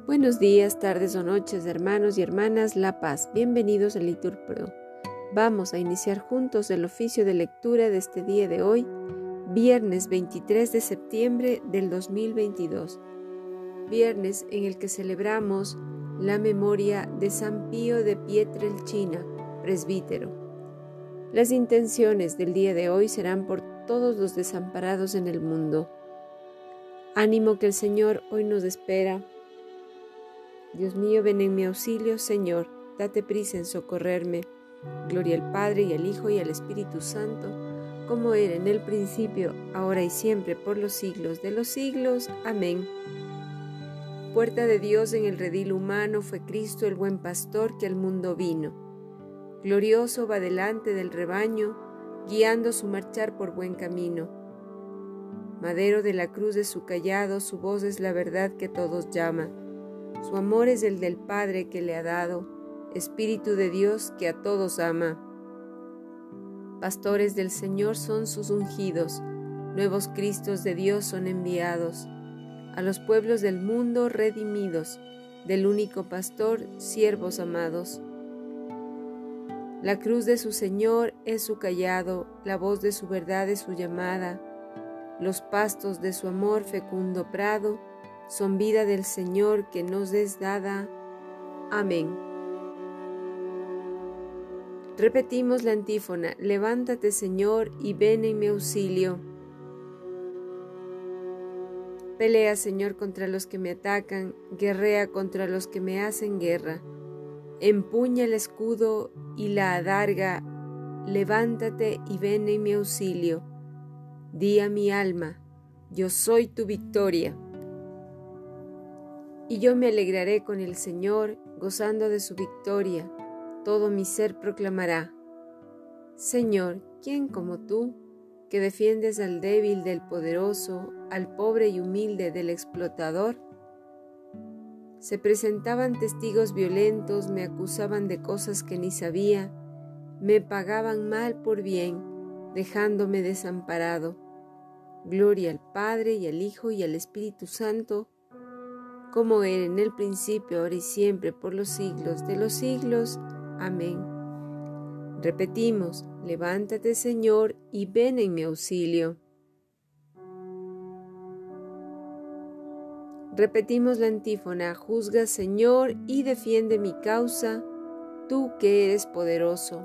Buenos días, tardes o noches, hermanos y hermanas La Paz. Bienvenidos a Litur Pro. Vamos a iniciar juntos el oficio de lectura de este día de hoy, viernes 23 de septiembre del 2022. Viernes en el que celebramos la memoria de San Pío de Pietrelcina, presbítero. Las intenciones del día de hoy serán por todos los desamparados en el mundo. Ánimo que el Señor hoy nos espera. Dios mío, ven en mi auxilio, Señor, date prisa en socorrerme. Gloria al Padre y al Hijo y al Espíritu Santo, como era en el principio, ahora y siempre, por los siglos de los siglos. Amén. Puerta de Dios en el redil humano fue Cristo el buen pastor que al mundo vino. Glorioso va delante del rebaño, guiando su marchar por buen camino. Madero de la cruz de su cayado, su voz es la verdad que todos llama. Su amor es el del Padre que le ha dado, Espíritu de Dios que a todos ama. Pastores del Señor son sus ungidos, nuevos Cristos de Dios son enviados, a los pueblos del mundo redimidos, del único pastor, siervos amados. La cruz de su Señor es su cayado, la voz de su verdad es su llamada, los pastos de su amor fecundo prado, son vida del Señor que nos es dada. Amén. Repetimos la antífona: levántate, Señor, y ven en mi auxilio. Pelea, Señor, contra los que me atacan, guerrea contra los que me hacen guerra. Empuña el escudo y la adarga, levántate y ven en mi auxilio. Di a mi alma, yo soy tu victoria. Y yo me alegraré con el Señor, gozando de su victoria. Todo mi ser proclamará. Señor, ¿quién como tú, que defiendes al débil del poderoso, al pobre y humilde del explotador? Se presentaban testigos violentos, me acusaban de cosas que ni sabía, me pagaban mal por bien, dejándome desamparado. Gloria al Padre y al Hijo y al Espíritu Santo, como era en el principio, ahora y siempre, por los siglos de los siglos. Amén. Repetimos: levántate, Señor, y ven en mi auxilio. Repetimos la antífona: juzga, Señor, y defiende mi causa, tú que eres poderoso.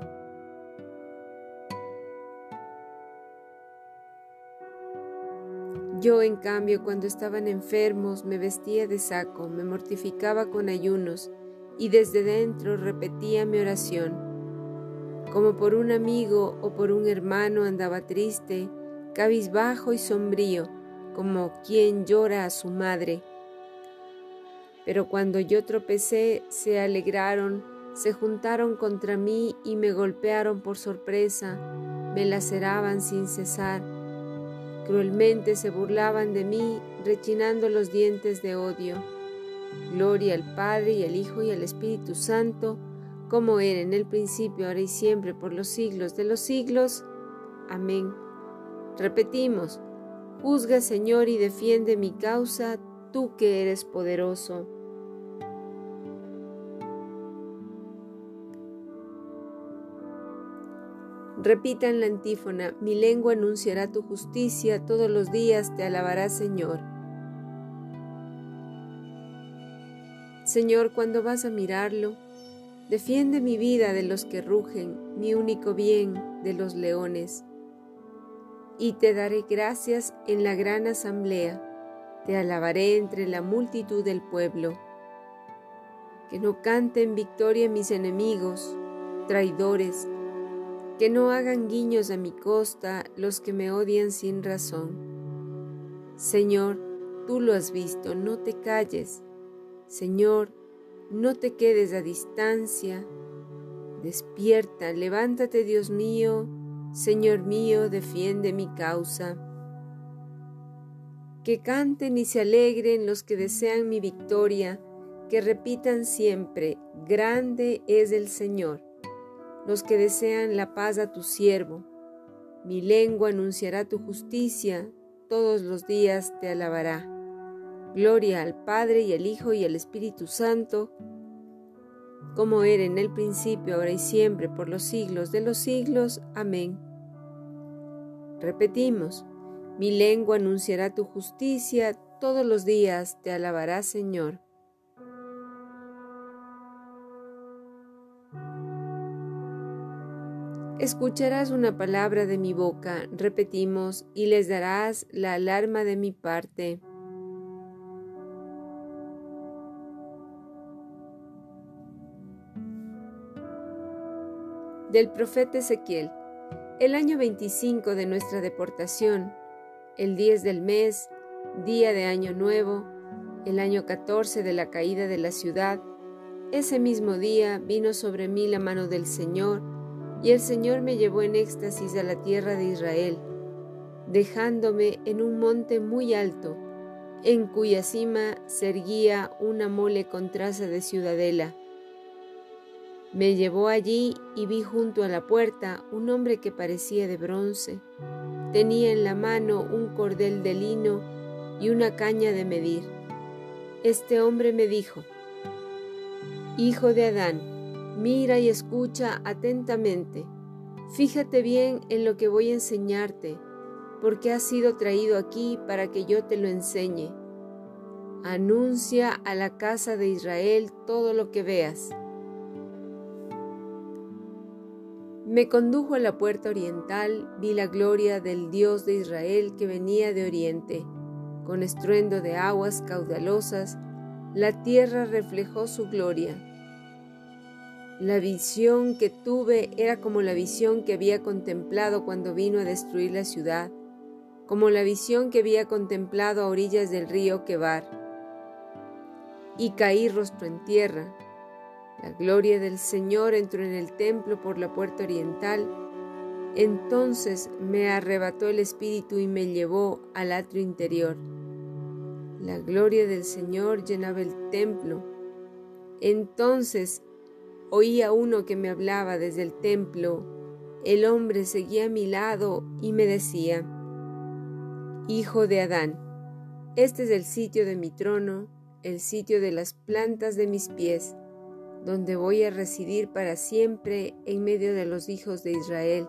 Yo, en cambio, cuando estaban enfermos, me vestía de saco, me mortificaba con ayunos, y desde dentro repetía mi oración. Como por un amigo o por un hermano andaba triste, cabizbajo y sombrío, como quien llora a su madre. Pero cuando yo tropecé, se alegraron, se juntaron contra mí y me golpearon por sorpresa, me laceraban sin cesar. Cruelmente se burlaban de mí, rechinando los dientes de odio. Gloria al Padre y al Hijo y al Espíritu Santo, como era en el principio, ahora y siempre, por los siglos de los siglos. Amén. Repetimos: juzga, Señor, y defiende mi causa, tú que eres poderoso. Repitan la antífona: mi lengua anunciará tu justicia, todos los días te alabará, Señor. Señor, cuando vas a mirarlo, defiende mi vida de los que rugen, mi único bien de los leones. Y te daré gracias en la gran asamblea, te alabaré entre la multitud del pueblo. Que no canten victoria mis enemigos, traidores, que no hagan guiños a mi costa los que me odian sin razón. Señor, tú lo has visto, no te calles. Señor, no te quedes a distancia. Despierta, levántate, Dios mío. Señor mío, defiende mi causa. Que canten y se alegren los que desean mi victoria, que repitan siempre: grande es el Señor. Los que desean la paz a tu siervo. Mi lengua anunciará tu justicia, todos los días te alabará. Gloria al Padre y al Hijo y al Espíritu Santo, como era en el principio, ahora y siempre, por los siglos de los siglos. Amén. Repetimos: mi lengua anunciará tu justicia, todos los días te alabará, Señor. Escucharás una palabra de mi boca, repetimos, y les darás la alarma de mi parte. Del profeta Ezequiel. El año 25 de nuestra deportación, el 10 del mes, día de Año Nuevo, el año 14 de la caída de la ciudad, ese mismo día vino sobre mí la mano del Señor, y el Señor me llevó en éxtasis a la tierra de Israel, dejándome en un monte muy alto, en cuya cima se erguía una mole con traza de ciudadela. Me llevó allí y vi junto a la puerta un hombre que parecía de bronce. Tenía en la mano un cordel de lino y una caña de medir. Este hombre me dijo: Hijo de Adán, mira y escucha atentamente. Fíjate bien en lo que voy a enseñarte, porque has sido traído aquí para que yo te lo enseñe. Anuncia a la casa de Israel todo lo que veas. Me condujo a la puerta oriental, vi la gloria del Dios de Israel que venía de oriente. Con estruendo de aguas caudalosas, la tierra reflejó su gloria. La visión que tuve era como la visión que había contemplado cuando vino a destruir la ciudad, como la visión que había contemplado a orillas del río Quebar. Y caí rostro en tierra. La gloria del Señor entró en el templo por la puerta oriental. Entonces me arrebató el espíritu y me llevó al atrio interior. La gloria del Señor llenaba el templo. Entonces oí a uno que me hablaba desde el templo. El hombre seguía a mi lado y me decía: Hijo de Adán, este es el sitio de mi trono, el sitio de las plantas de mis pies, donde voy a residir para siempre en medio de los hijos de Israel.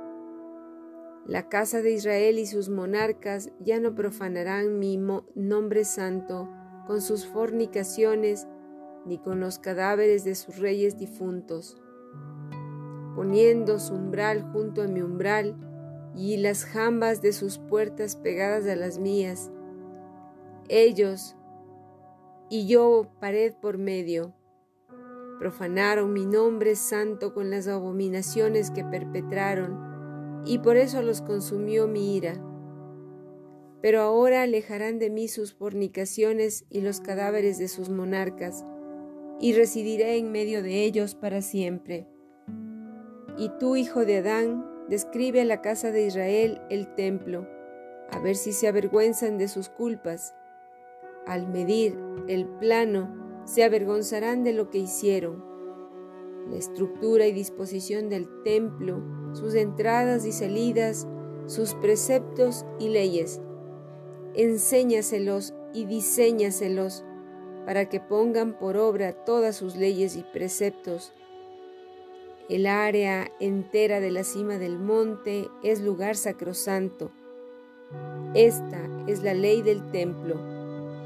La casa de Israel y sus monarcas ya no profanarán mi nombre santo con sus fornicaciones, ni con los cadáveres de sus reyes difuntos, poniendo su umbral junto a mi umbral y las jambas de sus puertas pegadas a las mías. Ellos y yo pared por medio. Profanaron mi nombre santo con las abominaciones que perpetraron, y por eso los consumió mi ira. Pero ahora alejarán de mí sus fornicaciones y los cadáveres de sus monarcas, y residiré en medio de ellos para siempre. Y tú, hijo de Adán, describe a la casa de Israel el templo, a ver si se avergüenzan de sus culpas. Al medir el plano, se avergonzarán de lo que hicieron. La estructura y disposición del templo, sus entradas y salidas, sus preceptos y leyes. Enséñaselos y diséñaselos para que pongan por obra todas sus leyes y preceptos. El área entera de la cima del monte es lugar sacrosanto. Esta es la ley del templo.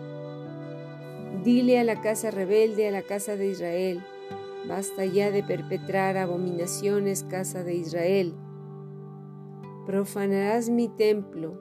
Dile a la casa rebelde, a la casa de Israel: basta ya de perpetrar abominaciones, casa de Israel. Profanarás mi templo,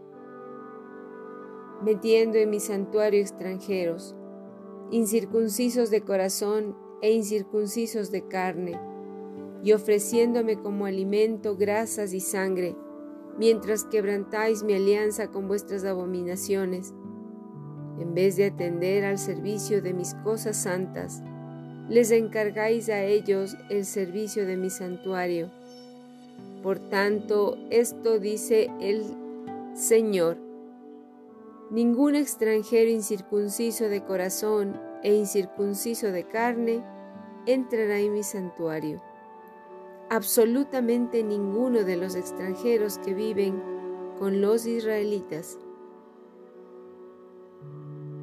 metiendo en mi santuario extranjeros, incircuncisos de corazón e incircuncisos de carne, y ofreciéndome como alimento grasas y sangre, mientras quebrantáis mi alianza con vuestras abominaciones. En vez de atender al servicio de mis cosas santas, les encargáis a ellos el servicio de mi santuario. Por tanto, esto dice el Señor: ningún extranjero incircunciso de corazón e incircunciso de carne entrará en mi santuario. Absolutamente ninguno de los extranjeros que viven con los israelitas.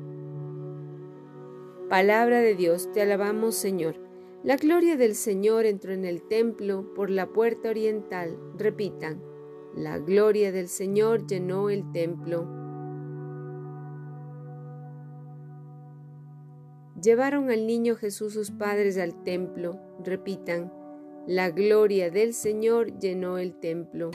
Palabra de Dios, te alabamos, Señor. La gloria del Señor entró en el templo por la puerta oriental. Repitan, la gloria del Señor llenó el templo. Llevaron al niño Jesús sus padres al templo. Repitan, la gloria del Señor llenó el templo.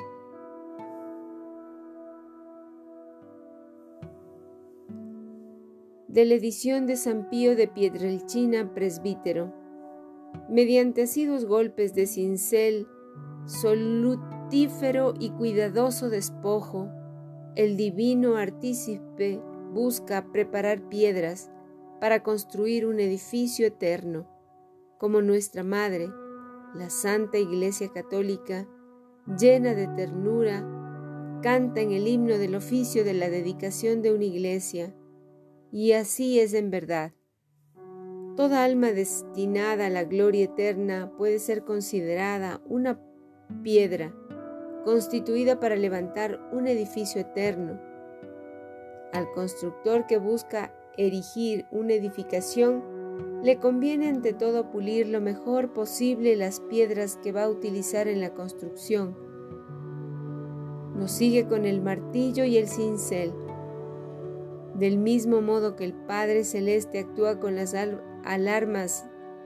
De la edición de San Pío de Pietrelcina, presbítero. Mediante asiduos golpes de cincel, solutífero y cuidadoso despojo, el divino artífice busca preparar piedras para construir un edificio eterno, como nuestra Madre, la Santa Iglesia Católica, llena de ternura, canta en el himno del oficio de la dedicación de una iglesia, y así es en verdad. Toda alma destinada a la gloria eterna puede ser considerada una piedra constituida para levantar un edificio eterno. Al constructor que busca erigir una edificación, le conviene ante todo pulir lo mejor posible las piedras que va a utilizar en la construcción. Nos sigue con el martillo y el cincel. Del mismo modo que el Padre Celeste actúa con las almas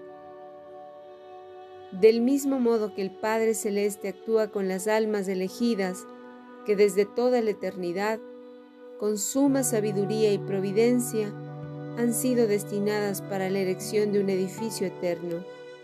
elegidas que desde toda la eternidad, con suma sabiduría y providencia, han sido destinadas para la erección de un edificio eterno.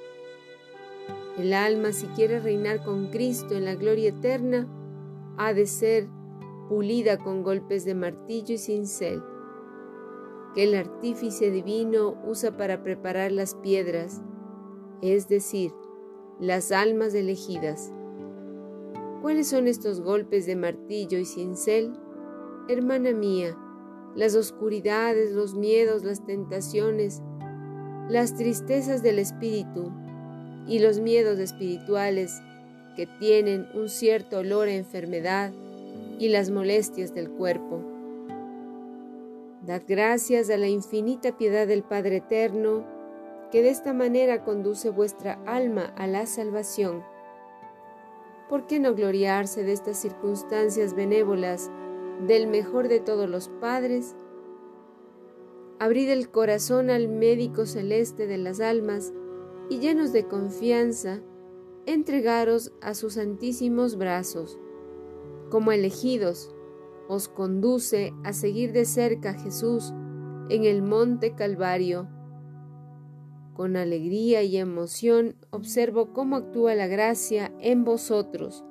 El alma, si quiere reinar con Cristo en la gloria eterna, ha de ser pulida con golpes de martillo y cincel, que el artífice divino usa para preparar las piedras, es decir, las almas elegidas. ¿Cuáles son estos golpes de martillo y cincel? Hermana mía, las oscuridades, los miedos, las tentaciones, las tristezas del espíritu y los miedos espirituales que tienen un cierto olor a enfermedad y las molestias del cuerpo. Dad gracias a la infinita piedad del Padre Eterno, que de esta manera conduce vuestra alma a la salvación. ¿Por qué no gloriarse de estas circunstancias benévolas del mejor de todos los padres? Abrid el corazón al médico celeste de las almas y llenos de confianza, entregaros a sus santísimos brazos. Como elegidos, os conduce a seguir de cerca a Jesús en el monte Calvario. Con alegría y emoción observo cómo actúa la gracia en vosotros.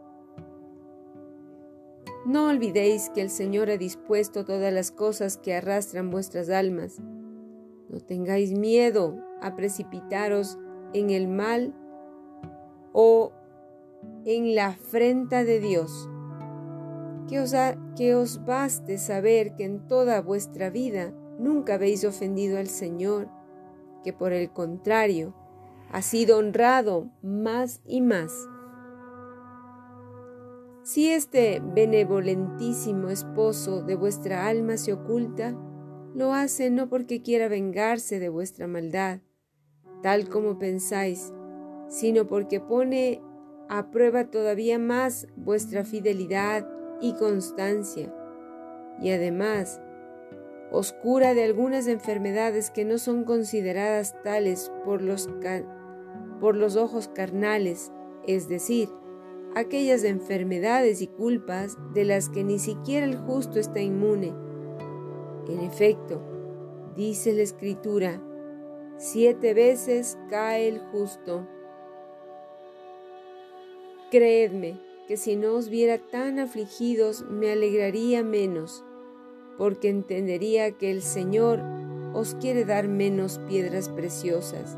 No olvidéis que el Señor ha dispuesto todas las cosas que arrastran vuestras almas. No tengáis miedo a precipitaros en el mal o en la afrenta de Dios. Que os baste saber que en toda vuestra vida nunca habéis ofendido al Señor, que por el contrario ha sido honrado más y más. Si este benevolentísimo esposo de vuestra alma se oculta, lo hace no porque quiera vengarse de vuestra maldad, tal como pensáis, sino porque pone a prueba todavía más vuestra fidelidad y constancia, y además os cura de algunas enfermedades que no son consideradas tales por los ojos carnales, es decir, aquellas enfermedades y culpas de las que ni siquiera el justo está inmune. En efecto, dice la Escritura, 7 veces cae el justo. Creedme que si no os viera tan afligidos me alegraría menos, porque entendería que el Señor os quiere dar menos piedras preciosas.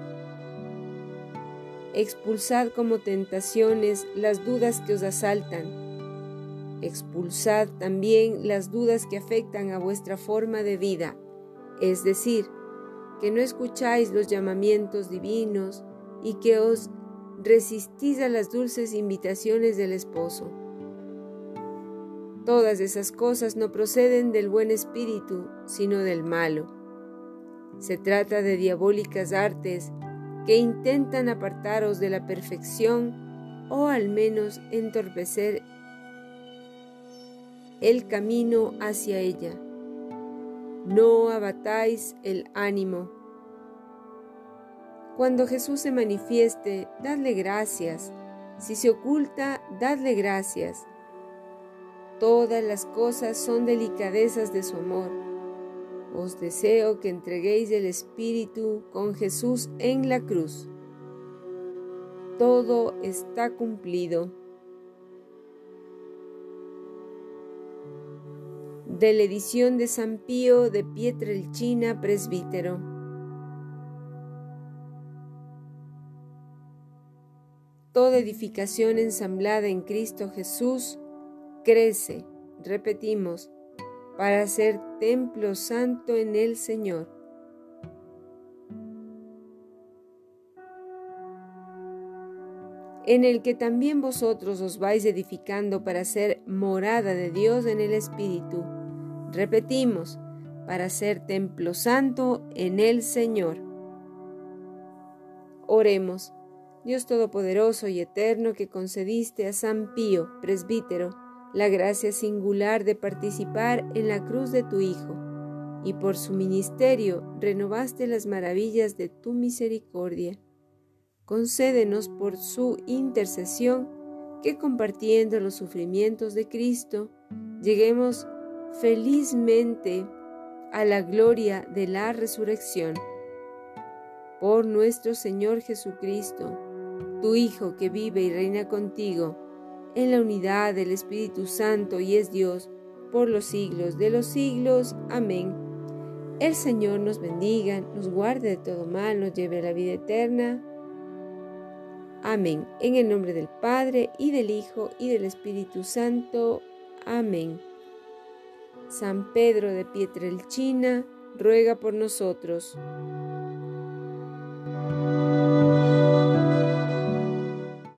Expulsad como tentaciones las dudas que os asaltan. Expulsad también las dudas que afectan a vuestra forma de vida, es decir, que no escucháis los llamamientos divinos y que os resistís a las dulces invitaciones del esposo. Todas esas cosas no proceden del buen espíritu, sino del malo. Se trata de diabólicas artes que intentan apartaros de la perfección o al menos entorpecer el camino hacia ella. No abatáis el ánimo. Cuando Jesús se manifieste, dadle gracias. Si se oculta, dadle gracias. Todas las cosas son delicadezas de su amor. Os deseo que entreguéis el Espíritu con Jesús en la cruz. Todo está cumplido. De la edición de San Pío de Pietrelcina, presbítero. Toda edificación ensamblada en Cristo Jesús crece, repetimos, para ser templo santo en el Señor. En el que también vosotros os vais edificando para ser morada de Dios en el Espíritu. Repetimos, para ser templo santo en el Señor. Oremos. Dios Todopoderoso y Eterno, que concediste a San Pío, presbítero, la gracia singular de participar en la cruz de tu Hijo, y por su ministerio renovaste las maravillas de tu misericordia. Concédenos por su intercesión que, compartiendo los sufrimientos de Cristo, lleguemos felizmente a la gloria de la resurrección. Por nuestro Señor Jesucristo, tu Hijo, que vive y reina contigo, en la unidad del Espíritu Santo y es Dios, por los siglos de los siglos. Amén. El Señor nos bendiga, nos guarde de todo mal, nos lleve a la vida eterna. Amén. En el nombre del Padre, y del Hijo, y del Espíritu Santo. Amén. San Pedro de Pietrelcina, ruega por nosotros.